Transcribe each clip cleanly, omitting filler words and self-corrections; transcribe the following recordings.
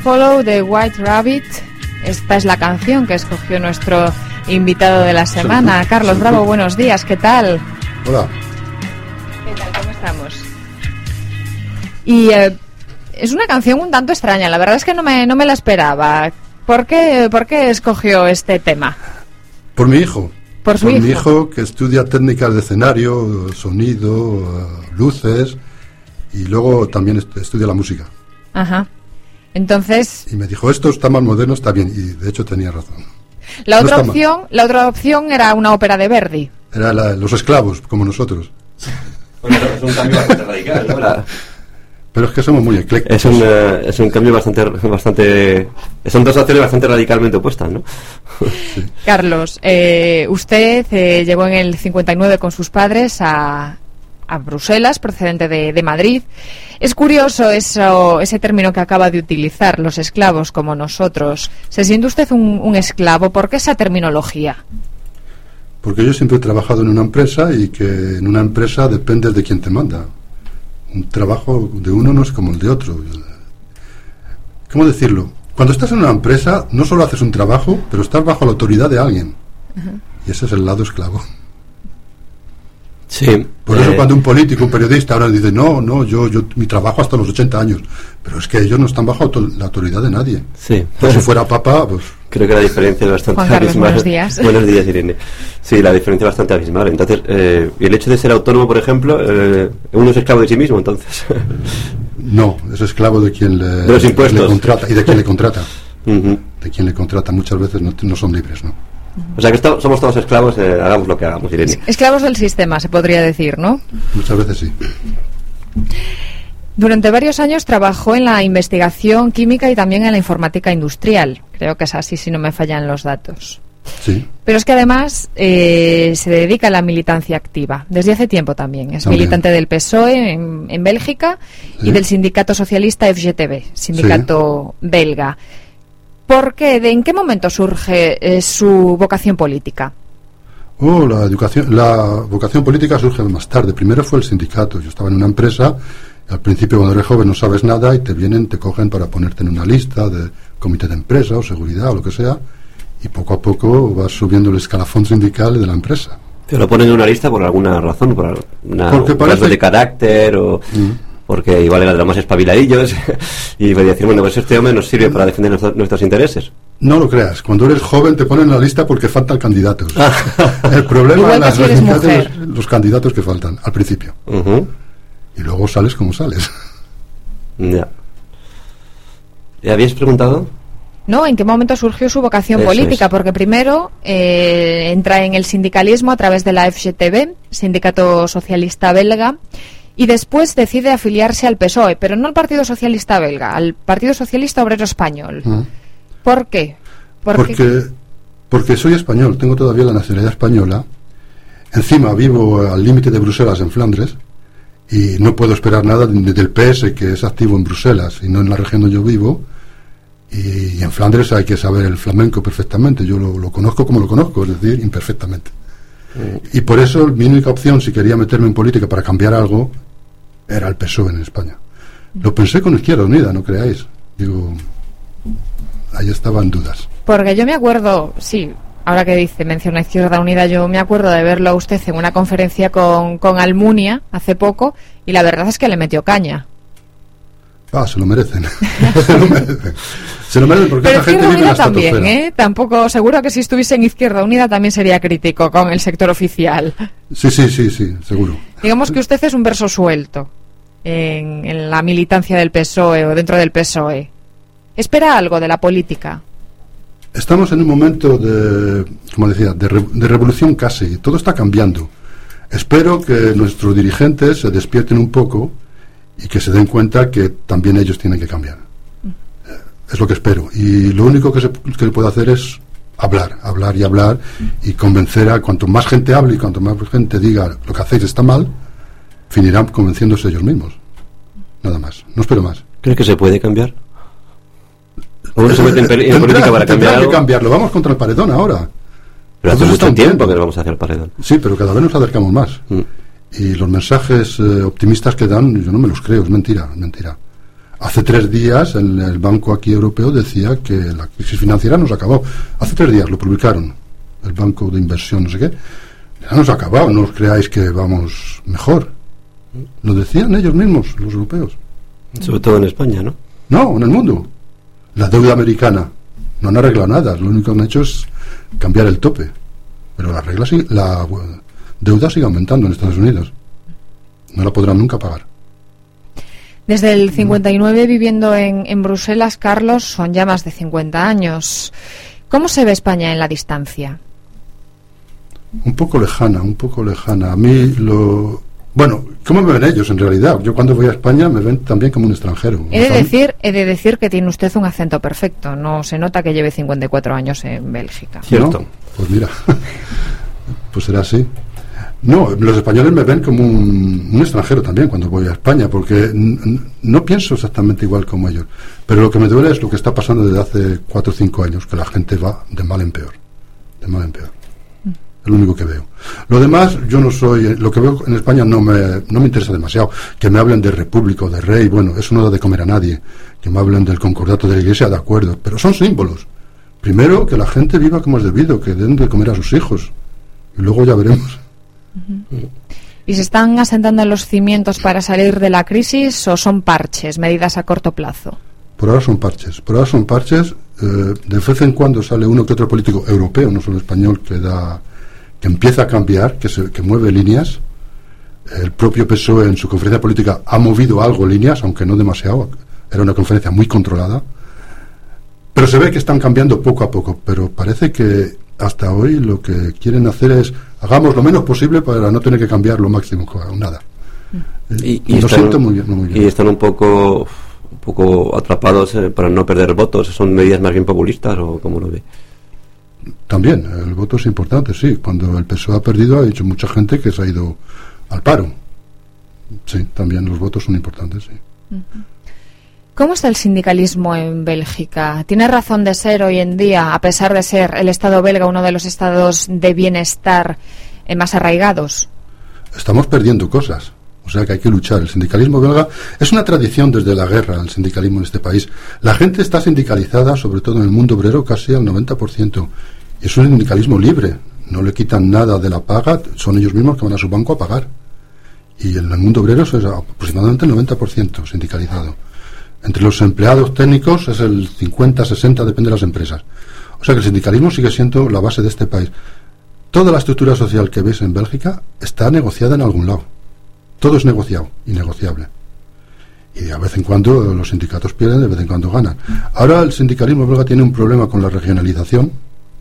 Follow the White Rabbit. Esta es la canción que escogió nuestro invitado de la semana. Carlos Bravo, buenos días, ¿qué tal? Hola. ¿Qué tal? ¿Cómo estamos? Y es una canción un tanto extraña, la verdad es que no me la esperaba. ¿Por qué escogió este tema? Por mi hijo. Por su mi hijo. hijo, que estudia técnicas de escenario, sonido, luces, y luego también estudia la música. Ajá. Entonces, Y me dijo, esto está más moderno, está bien, y de hecho tenía razón. la No otra está opción era una ópera de Verdi. Era los esclavos, como nosotros. Bueno, es un cambio bastante radical, ¿no? Pero es que somos muy eclécticos. Es un cambio bastante... Son dos acciones bastante radicalmente opuestas, ¿no? Sí. Carlos, usted llegó en el 59 con sus padres a Bruselas, procedente de Madrid. Es curioso ese término que acaba de utilizar, los esclavos como nosotros. ¿Se siente usted un esclavo? ¿Por qué esa terminología? Porque yo siempre he trabajado en una empresa y que en una empresa dependes de quién te manda. Un trabajo de uno no es como el de otro. ¿Cómo decirlo? Cuando estás en una empresa no solo haces un trabajo, pero estás bajo la autoridad de alguien. Y ese es el lado esclavo. Sí. Por eso cuando un político, un periodista ahora dice, no, yo mi trabajo hasta los 80 años. Pero es que ellos no están bajo la autoridad de nadie. Sí. Pues si fuera papa, pues... Creo que la diferencia es bastante Juan Carlos, abismal. buenos días. Buenos días, Irene. Sí, la diferencia es bastante abismal. Entonces, y el hecho de ser autónomo, por ejemplo, uno es esclavo de sí mismo, entonces. No, es esclavo de quien De los impuestos. le contrata y de quien le contrata. Ujú. De quien le contrata muchas veces no son libres, ¿no? O sea que somos todos esclavos, hagamos lo que hagamos, Irene. Esclavos del sistema, se podría decir, ¿no? Muchas veces sí. Durante varios años trabajó en la investigación química y también en la informática industrial. Creo que es así, si no me fallan los datos. Sí. Pero es que además se dedica a la militancia activa, desde hace tiempo también. Es También. militante del PSOE en Bélgica y Sí. del sindicato socialista FGTB, sindicato belga. ¿Por qué? ¿En qué momento surge su vocación política? La vocación política surge más tarde. Primero fue el sindicato. Yo estaba en una empresa. Al principio, cuando eres joven, no sabes nada y te cogen para ponerte en una lista de comité de empresa o seguridad o lo que sea. Y poco a poco vas subiendo el escalafón sindical de la empresa. ¿Te lo ponen en una lista por alguna razón? ¿Por alguna Porque parece- rasgo de carácter o...? Porque igual era de los más espabiladillos y voy a decir, bueno, pues este hombre nos sirve para defender nuestros intereses. No lo creas. Cuando eres joven te ponen en la lista porque faltan candidatos. El problema Igual en las que si eres residencias mujer. es los candidatos que faltan al principio. Ujú. Y luego sales como sales. Ya. ¿Le habías preguntado? ¿No? ¿En qué momento surgió su vocación Eso política? es. Porque primero entra en el sindicalismo a través de la FGTB, Sindicato Socialista Belga, y después decide afiliarse al PSOE, pero no al Partido Socialista Belga, al Partido Socialista Obrero Español. ¿Por qué? Porque soy español, tengo todavía la nacionalidad española. Encima vivo al límite de Bruselas, en Flandes, y no puedo esperar nada del PS, que es activo en Bruselas y no en la región donde yo vivo. Y en Flandes hay que saber el flamenco perfectamente. Yo lo conozco como lo conozco, es decir, imperfectamente. Y por eso mi única opción, si quería meterme en política para cambiar algo, era el PSOE en España. Lo pensé con Izquierda Unida, no creáis. Digo, ahí estaban dudas. Porque yo me acuerdo, sí, ahora que menciona Izquierda Unida, yo me acuerdo de verlo a usted en una conferencia con Almunia hace poco, y la verdad es que le metió caña. Se lo merecen. Se lo merecen porque Pero esta gente Izquierda vive en la Unida también, estratosfera. Tampoco, seguro que si estuviese en Izquierda Unida también sería crítico con el sector oficial. Sí, seguro. Digamos que usted es un verso suelto en la militancia del PSOE o dentro del PSOE. ¿Espera algo de la política? Estamos en un momento como decía, de revolución casi. Todo está cambiando. Espero que nuestros dirigentes se despierten un poco y que se den cuenta que también ellos tienen que cambiar. Es lo que espero. Y lo único que se puede hacer es hablar y convencer a cuanto más gente hable y cuanto más gente diga lo que hacéis está mal, finirán convenciéndose ellos mismos. Nada más. No espero más. ¿Crees que se puede cambiar? ¿O uno se mete en política para cambiar tendrá algo? que cambiarlo. Vamos contra el paredón ahora. Pero hace Todos mucho están tiempo viendo. que nos vamos hacia el paredón. Sí, pero cada vez nos acercamos más. Y los mensajes optimistas que dan, yo no me los creo, es mentira. Hace 3 días el banco aquí europeo decía que la crisis financiera nos acabó. Hace 3 días lo publicaron, el banco de inversión, no sé qué. Ya nos ha acabado, no os creáis que vamos mejor. Lo decían ellos mismos, los europeos. Sobre todo en España, ¿no? No, en el mundo. La deuda americana no han arreglado nada, lo único que han hecho es cambiar el tope. Pero la deuda sigue aumentando en Estados Unidos. No la podrán nunca pagar. Desde el 59 viviendo en Bruselas, Carlos, son ya más de 50 años. ¿Cómo se ve España en la distancia? Un poco lejana. A mí Bueno, ¿cómo me ven ellos en realidad? Yo cuando voy a España me ven también como un extranjero. He de decir que tiene usted un acento perfecto. No se nota que lleve 54 años en Bélgica. Cierto. ¿No? Pues mira, pues será así. No, los españoles me ven como un extranjero también cuando voy a España, porque no pienso exactamente igual como ellos. Pero lo que me duele es lo que está pasando desde hace 4 o 5 años, que la gente va de mal en peor. De mal en peor. Es lo único que veo. Lo demás, yo no soy... Lo que veo en España no me interesa demasiado. Que me hablen de república o de rey, bueno, eso no da de comer a nadie. Que me hablen del concordato de la Iglesia, de acuerdo. Pero son símbolos. Primero, que la gente viva como es debido, que den de comer a sus hijos. Y luego ya veremos. ¿Y se están asentando los cimientos para salir de la crisis o son parches, medidas a corto plazo? Por ahora son parches. De vez en cuando sale uno que otro político europeo, no solo español, que empieza a cambiar, que mueve líneas. El propio PSOE en su conferencia política ha movido algo líneas, aunque no demasiado. Era una conferencia muy controlada. Pero se ve que están cambiando poco a poco. Pero parece que hasta hoy lo que quieren hacer es hagamos lo menos posible para no tener que cambiar lo máximo, nada. Y lo siento muy bien. Y están un poco atrapados para no perder votos. ¿Son medidas más bien populistas o cómo lo ve? También, el voto es importante, sí. Cuando el PSOE ha perdido, ha dicho mucha gente que se ha ido al paro. Sí, también los votos son importantes, sí. ¿Cómo está el sindicalismo en Bélgica? ¿Tiene razón de ser hoy en día, a pesar de ser el Estado belga uno de los estados de bienestar más arraigados? Estamos perdiendo cosas. O sea que hay que luchar. El sindicalismo belga es una tradición desde la guerra, el sindicalismo en este país. La gente está sindicalizada, sobre todo en el mundo obrero, casi al 90%. Y es un sindicalismo libre. No le quitan nada de la paga, son ellos mismos que van a su banco a pagar. Y en el mundo obrero es aproximadamente el 90% sindicalizado. Entre los empleados técnicos es el 50, 60, depende de las empresas. O sea que el sindicalismo sigue siendo la base de este país. Toda la estructura social que ves en Bélgica está negociada en algún lado. Todo es negociado y negociable. Y de vez en cuando los sindicatos pierden, de vez en cuando ganan. Ahora el sindicalismo belga tiene un problema con la regionalización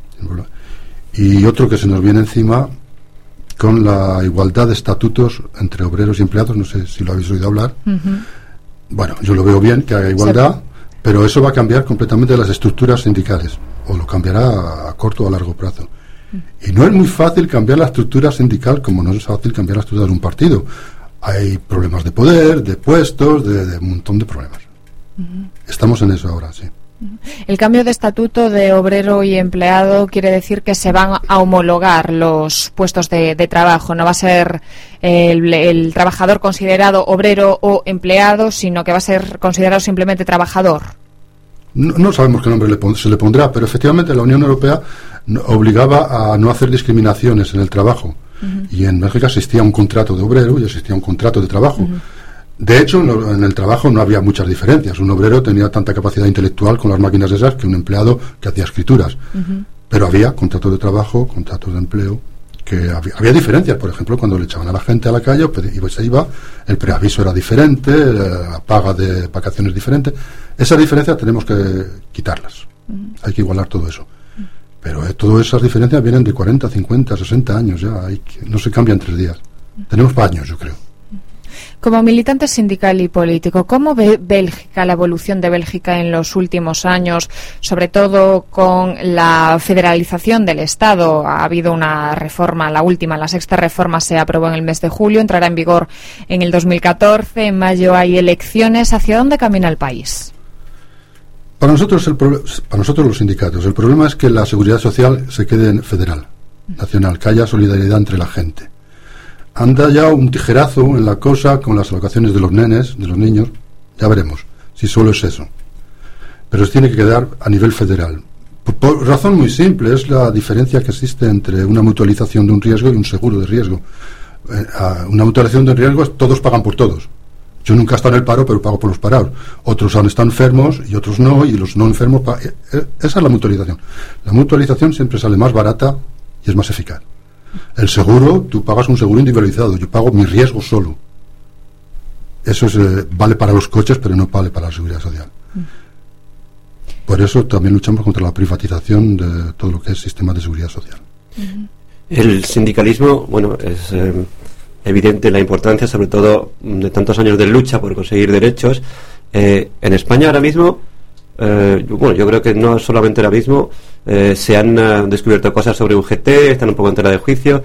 y otro que se nos viene encima con la igualdad de estatutos entre obreros y empleados. No sé si lo habéis oído hablar. Bueno, yo lo veo bien que haya igualdad, pero eso va a cambiar completamente las estructuras sindicales, o lo cambiará a corto o a largo plazo. Y no es muy fácil cambiar la estructura sindical como no es fácil cambiar la estructura de un partido. Hay problemas de poder, de puestos, de un montón de problemas. Estamos en eso ahora, sí. El cambio de estatuto de obrero y empleado quiere decir que se van a homologar los puestos de trabajo. No va a ser el trabajador considerado obrero o empleado, sino que va a ser considerado simplemente trabajador. No sabemos qué nombre se le pondrá, pero efectivamente la Unión Europea obligaba a no hacer discriminaciones en el trabajo. Y en Bélgica existía un contrato de obrero y existía un contrato de trabajo. De hecho, en el trabajo no había muchas diferencias. Un obrero tenía tanta capacidad intelectual con las máquinas esas que un empleado que hacía escrituras. Pero había contratos de trabajo, contratos de empleo, que había diferencias. Por ejemplo, cuando le echaban a la gente a la calle y se iba, el preaviso era diferente, la paga de vacaciones diferente. Esas diferencias tenemos que quitarlas. Hay que igualar todo eso. Pero todas esas diferencias vienen de 40, 50, 60 años ya. No se cambia en 3 días. Tenemos para años, yo creo. Como militante sindical y político, ¿cómo ve Bélgica, la evolución de Bélgica en los últimos años, sobre todo con la federalización del Estado? Ha habido una reforma, la última, la 6ª reforma se aprobó en el mes de julio, entrará en vigor en el 2014, en mayo hay elecciones. ¿Hacia dónde camina el país? Para nosotros los sindicatos, el problema es que la seguridad social se quede en federal, nacional, que haya solidaridad entre la gente. Anda ya un tijerazo en la cosa con las alocaciones de los nenes, de los niños, ya veremos si solo es eso. Pero se tiene que quedar a nivel federal. Por razón muy simple, es la diferencia que existe entre una mutualización de un riesgo y un seguro de riesgo. Una mutualización de riesgo es todos pagan por todos. Yo nunca he estado en el paro, pero pago por los parados. Otros han estado enfermos y otros no, y los no enfermos... Esa es la mutualización. La mutualización siempre sale más barata y es más eficaz. El seguro, tú pagas un seguro individualizado, yo pago mi riesgo solo. Eso vale para los coches, pero no vale para la seguridad social. Por eso también luchamos contra la privatización de todo lo que es sistema de seguridad social. El sindicalismo, bueno, es evidente la importancia, sobre todo de tantos años de lucha por conseguir derechos. En España ahora mismo, bueno, yo creo que no solamente ahora mismo, se han descubierto cosas sobre UGT, están un poco en tela de juicio.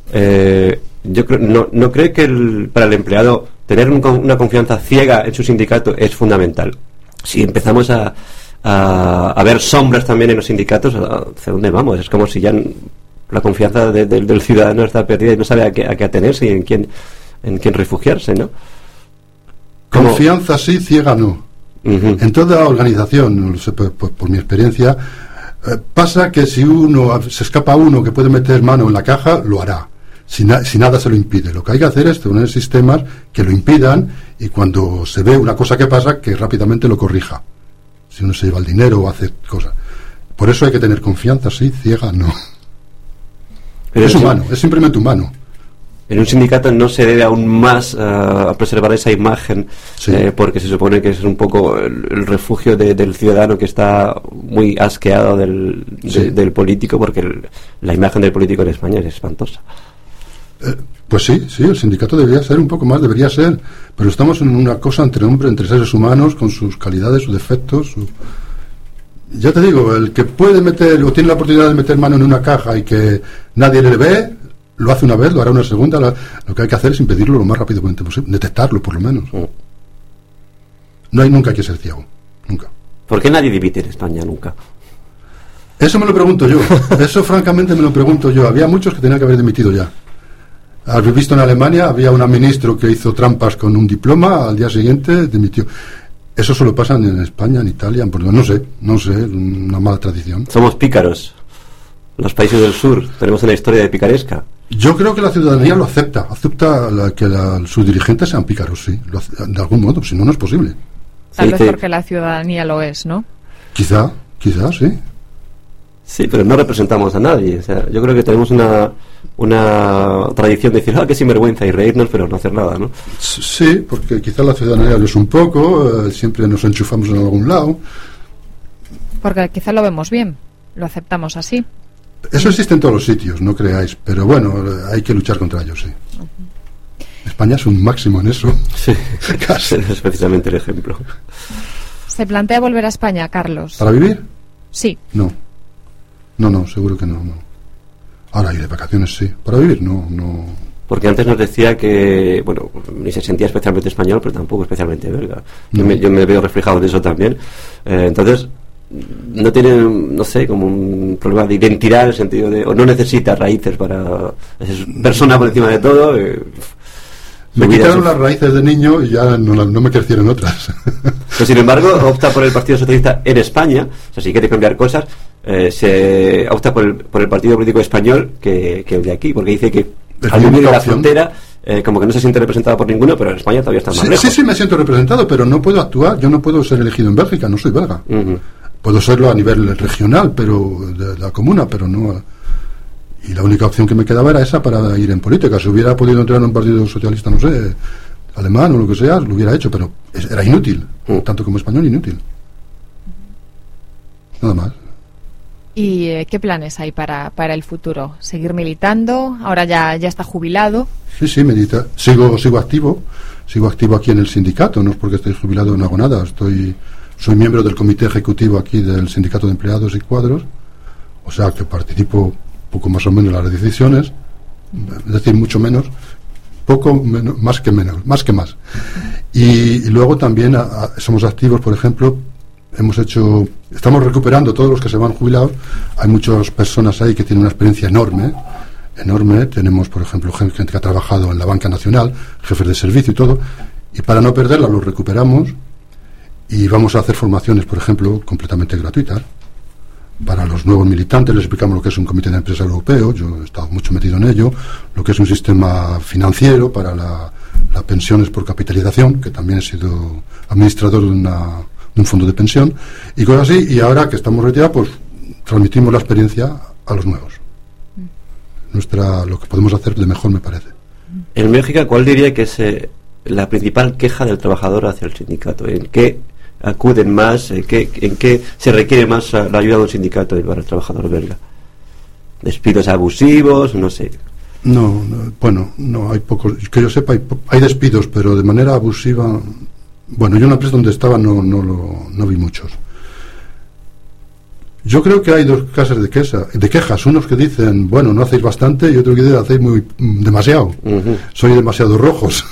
Yo creo, no creo que para el empleado tener una confianza ciega en su sindicato es fundamental. Si empezamos a ver sombras también en los sindicatos, ¿hacia dónde vamos? Es como si ya la confianza del ciudadano está perdida y no sabe a qué atenerse y en quién refugiarse, ¿no? Confianza sí, ciega no. En toda organización, no sé, por mi experiencia, pasa que si se escapa uno que puede meter mano en la caja, lo hará. Si nada se lo impide. Lo que hay que hacer es tener sistemas que lo impidan y cuando se ve una cosa que pasa, que rápidamente lo corrija. Si uno se lleva el dinero o hace cosas. Por eso hay que tener confianza, sí, ciega, no. Pero es humano, es simplemente humano. En un sindicato no se debe aún más a preservar esa imagen, sí. Porque se supone que es un poco el refugio del ciudadano que está muy asqueado del político, porque la imagen del político en España es espantosa. Pues sí, el sindicato debería ser un poco más, pero estamos en una cosa entre seres humanos, con sus calidades, sus defectos. Ya te digo, el que puede meter o tiene la oportunidad de meter mano en una caja y que nadie le ve, lo hace una vez, lo hará una segunda. Lo que hay que hacer es impedirlo lo más rápidamente posible, detectarlo por lo menos. No hay nunca que ser ciego, nunca. ¿Por qué nadie dimite en España nunca? Eso me lo pregunto yo, eso francamente me lo pregunto yo. Había muchos que tenían que haber dimitido ya. Habéis visto en Alemania, había un ministro que hizo trampas con un diploma, al día siguiente dimitió. Eso solo pasa en España, en Italia, en Portugal, no sé, una mala tradición. Somos pícaros. Los países del sur tenemos una historia de picaresca. Yo creo que la ciudadanía lo acepta que sus dirigentes sean pícaros, sí, de algún modo, si no, no es posible. Tal vez porque la ciudadanía lo es, ¿no? Quizá, sí. Sí, pero no representamos a nadie. O sea, yo creo que tenemos una tradición de decir, qué sinvergüenza, y reírnos, pero no hacer nada, ¿no? Sí, porque quizá la ciudadanía lo es un poco, siempre nos enchufamos en algún lado. Porque quizá lo vemos bien, lo aceptamos así. Eso existe en todos los sitios, no creáis, pero bueno, hay que luchar contra ellos, sí. España es un máximo en eso. Sí, casi. Es precisamente el ejemplo. ¿Se plantea volver a España, Carlos? ¿Para vivir? Sí. No, seguro que no. Ahora, ir de vacaciones sí. Para vivir, no. Porque antes nos decía que, bueno, ni se sentía especialmente español, pero tampoco especialmente belga. Yo me veo reflejado en eso también. Entonces, no tiene, no sé, como un problema de identidad en el sentido de, o no necesita raíces para... Es persona por encima de todo. Me quitaron las raíces de niño y ya no me crecieron otras. Pero sin embargo, opta por el Partido Socialista en España. O sea, si quiere cambiar cosas, se opta por el partido político español que el de aquí, porque dice que al vivir en la frontera, como que no se siente representado por ninguno, pero en España todavía está más lejos. Sí, me siento representado, pero no puedo actuar. Yo no puedo ser elegido en Bélgica, no soy belga. Puedo serlo a nivel regional, pero de la comuna, pero no. Y la única opción que me quedaba era esa para ir en política. Si hubiera podido entrar en un partido socialista, no sé, alemán o lo que sea, lo hubiera hecho, pero era inútil, tanto como español, inútil. Nada más. ¿Y qué planes hay para el futuro? ¿Seguir militando? Ahora ya está jubilado. Sí, milita. Sigo activo aquí en el sindicato. No es porque estoy jubilado, no hago nada. Soy miembro del comité ejecutivo aquí del sindicato de empleados y cuadros, o sea que participo poco más o menos en las decisiones, es decir, mucho menos, poco menos, más que más. Y luego también somos activos, por ejemplo, estamos recuperando todos los que se van jubilados. Hay muchas personas ahí que tienen una experiencia enorme. Tenemos, por ejemplo, gente que ha trabajado en la banca nacional, jefes de servicio y todo, y para no perderla los recuperamos y vamos a hacer formaciones, por ejemplo, completamente gratuitas para los nuevos militantes. Les explicamos lo que es un comité de empresa europeo, yo he estado mucho metido en ello, lo que es un sistema financiero para las pensiones por capitalización, que también he sido administrador de un fondo de pensión, y cosas así, y ahora que estamos retirados, pues transmitimos la experiencia a los nuevos. Lo que podemos hacer de mejor, me parece. En México, ¿cuál diría que es la principal queja del trabajador hacia el sindicato? ¿En qué acuden más? ¿En qué se requiere más la ayuda de un sindicato para el trabajador belga? ¿Despidos abusivos? No sé. No, hay pocos. Que yo sepa, hay despidos, pero de manera abusiva. Bueno, yo en la empresa donde estaba no vi muchos. Yo creo que hay dos clases de quejas. Unos que dicen, bueno, no hacéis bastante, y otros que dicen, hacéis demasiado. Uh-huh. Sois demasiado rojos.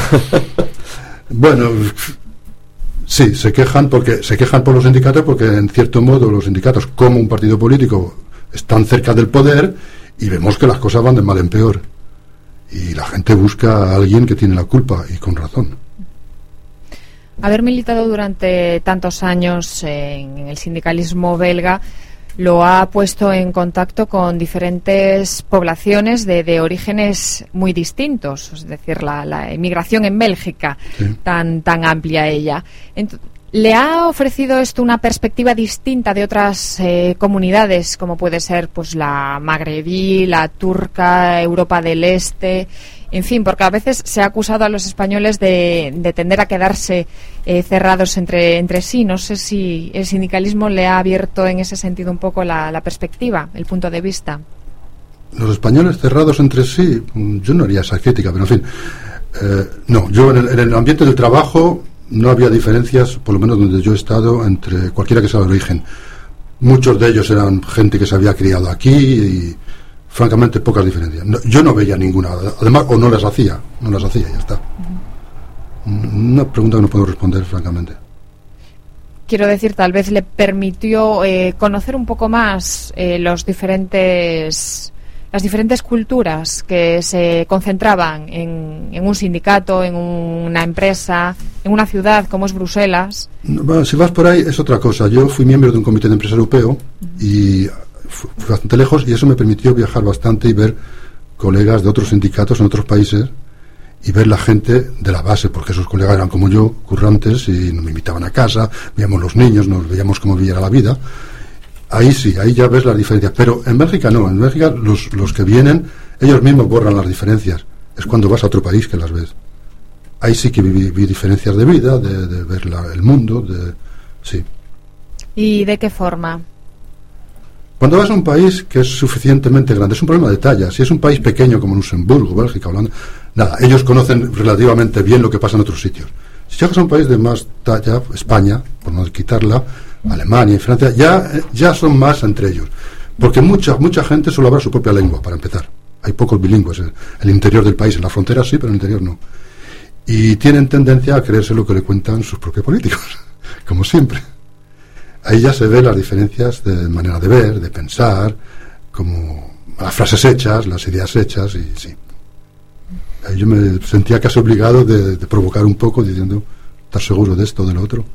Bueno, sí, se quejan por los sindicatos, porque en cierto modo los sindicatos, como un partido político, están cerca del poder y vemos que las cosas van de mal en peor. Y la gente busca a alguien que tiene la culpa, y con razón. Haber militado durante tantos años en el sindicalismo belga lo ha puesto en contacto con diferentes poblaciones de orígenes muy distintos, es decir, la inmigración en Bélgica, sí, tan amplia ella. ¿Le ha ofrecido esto una perspectiva distinta de otras comunidades, como puede ser pues la magrebí, la turca, Europa del Este? En fin, porque a veces se ha acusado a los españoles de tender a quedarse cerrados entre sí. No sé si el sindicalismo le ha abierto en ese sentido un poco la perspectiva, el punto de vista. Los españoles cerrados entre sí, yo no haría esa crítica, pero en fin. No, yo en el ambiente del trabajo no había diferencias, por lo menos donde yo he estado, entre cualquiera que sea el origen. Muchos de ellos eran gente que se había criado aquí y francamente pocas diferencias. Yo no veía ninguna, además, o no las hacía, ya está. Una pregunta que no puedo responder francamente. Quiero decir, tal vez le permitió conocer un poco más las diferentes culturas que se concentraban en un sindicato, en una empresa, en una ciudad como es Bruselas. Bueno, si vas por ahí es otra cosa. Yo fui miembro de un comité de empresa europeo y fui bastante lejos, y eso me permitió viajar bastante y ver colegas de otros sindicatos en otros países y ver la gente de la base, porque esos colegas eran como yo, currantes, y nos invitaban a casa, veíamos los niños, nos veíamos cómo viviera la vida. Ahí sí, ahí ya ves las diferencias, pero en Bélgica no. En Bélgica los que vienen, ellos mismos borran las diferencias. Es cuando vas a otro país que las ves. Ahí sí que vi diferencias de vida, de ver el mundo, sí. ¿Y de qué forma? Cuando vas a un país que es suficientemente grande, es un problema de talla. Si es un país pequeño como Luxemburgo, Bélgica, Holanda, nada, ellos conocen relativamente bien lo que pasa en otros sitios. Si llegas a un país de más talla, España, por no quitarla, Alemania y Francia, ya son más entre ellos. Porque mucha gente solo habla su propia lengua, para empezar. Hay pocos bilingües en el interior del país, en la frontera sí, pero en el interior no. Y tienen tendencia a creerse lo que le cuentan sus propios políticos, como siempre. Ahí ya se ven las diferencias de manera de ver, de pensar, como las frases hechas, las ideas hechas, y sí. Ahí yo me sentía casi obligado de provocar un poco, diciendo, ¿estás seguro de esto o de lo otro?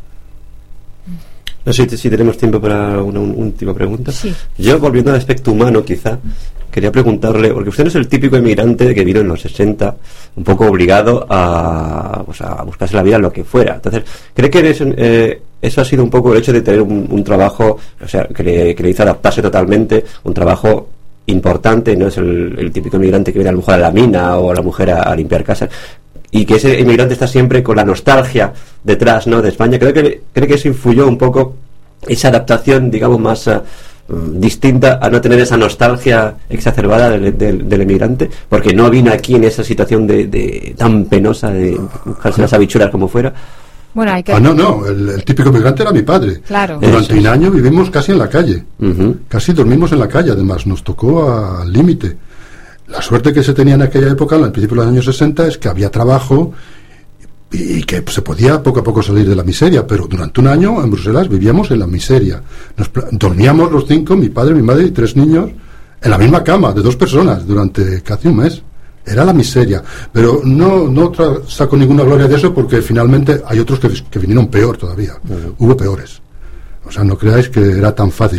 No sé si tenemos tiempo para una última pregunta. Sí. Yo, volviendo al aspecto humano, quizá, quería preguntarle, porque usted no es el típico emigrante que vino en los 60, un poco obligado a buscarse la vida en lo que fuera. Entonces, ¿cree que eso ha sido un poco el hecho de tener un trabajo, o sea, que le hizo adaptarse totalmente, un trabajo importante? No es el típico emigrante que viene a lo mejor a la mina o a la mujer a limpiar casas, y que ese inmigrante está siempre con la nostalgia detrás, ¿no?, de España. ¿Cree que eso influyó un poco esa adaptación, digamos, más distinta, a no tener esa nostalgia exacerbada del emigrante, porque no vino aquí en esa situación de tan penosa de buscarse las habichuelas como fuera? Bueno, hay que... el típico migrante era mi padre. Claro. Durante un año vivimos casi en la calle. Uh-huh. Casi dormimos en la calle, además. Nos tocó al límite. La suerte que se tenía en aquella época, al principio de los años 60, es que había trabajo y que se podía poco a poco salir de la miseria. Pero durante un año en Bruselas vivíamos en la miseria. Dormíamos los 5, mi padre, mi madre y 3 niños, en la misma cama, de 2 personas, durante casi un mes. Era la miseria. Pero no saco ninguna gloria de eso, porque finalmente hay otros que vinieron peor todavía. Hubo peores. O sea, no creáis que era tan fácil.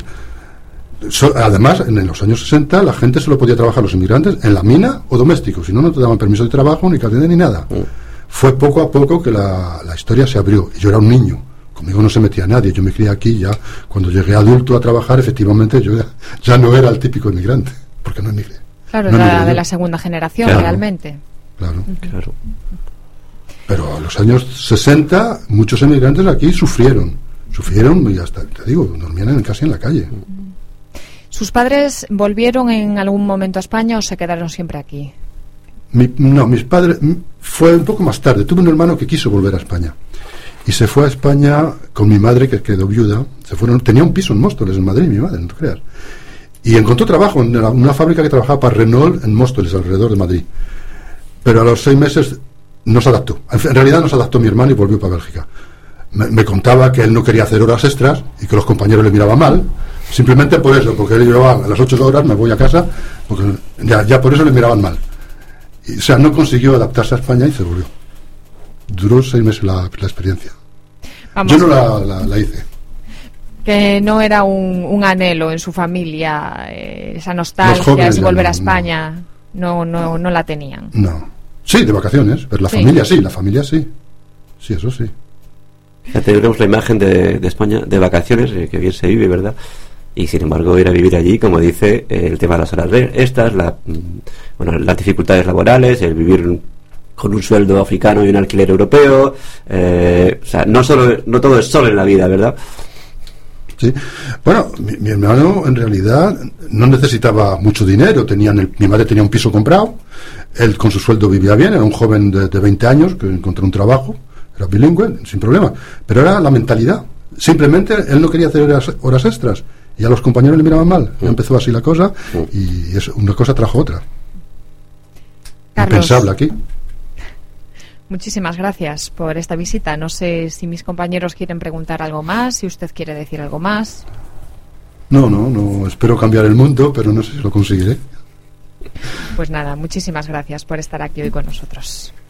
Además, en los años 60 la gente solo podía trabajar, los inmigrantes, en la mina o doméstico. Si no, no te daban permiso de trabajo, ni carnet, ni nada. Fue poco a poco que la historia se abrió. Y yo era un niño. Conmigo no se metía nadie. Yo me crié aquí ya. Cuando llegué adulto a trabajar, efectivamente, yo ya no era el típico inmigrante. Porque no emigré. Claro, no era de la segunda generación, claro, realmente. Claro. Claro. Pero a los años 60 muchos emigrantes aquí sufrieron y hasta, te digo, dormían casi en la calle. ¿Sus padres volvieron en algún momento a España o se quedaron siempre aquí? No, mis padres fue un poco más tarde. Tuve un hermano que quiso volver a España y se fue a España con mi madre, que quedó viuda. Tenía un piso en Móstoles, en Madrid, mi madre, no te creas. Y encontró trabajo en una fábrica que trabajaba para Renault en Móstoles, alrededor de Madrid. Pero a los 6 meses no se adaptó. En realidad no se adaptó mi hermano y volvió para Bélgica. Me contaba que él no quería hacer horas extras y que los compañeros le miraban mal, simplemente por eso, porque él llevaba a las 8 horas, me voy a casa, porque ya por eso le miraban mal. O sea, no consiguió adaptarse a España y se volvió. Duró 6 meses la experiencia. Vamos, yo no la hice. Que no era un anhelo en su familia, esa nostalgia de volver a España, no la tenían. No. Sí, de vacaciones, pero la familia sí. Sí, eso sí. Ya tenemos la imagen de España de vacaciones, que bien se vive, ¿verdad? Y sin embargo ir a vivir allí, como dice, el tema de las horas extras, las dificultades laborales, el vivir con un sueldo africano y un alquiler europeo, o sea, no todo es solo en la vida, ¿verdad? Sí. Bueno, mi hermano en realidad no necesitaba mucho dinero. Mi madre tenía un piso comprado, él con su sueldo vivía bien, era un joven de 20 años que encontró un trabajo, era bilingüe, sin problema. Pero era la mentalidad. Simplemente él no quería hacer horas extras y a los compañeros le miraban mal. Empezó así la cosa y una cosa trajo otra. Carlos, impensable aquí. Muchísimas gracias por esta visita. No sé si mis compañeros quieren preguntar algo más, si usted quiere decir algo más. No, espero cambiar el mundo, pero no sé si lo conseguiré. Pues nada, muchísimas gracias por estar aquí hoy con nosotros.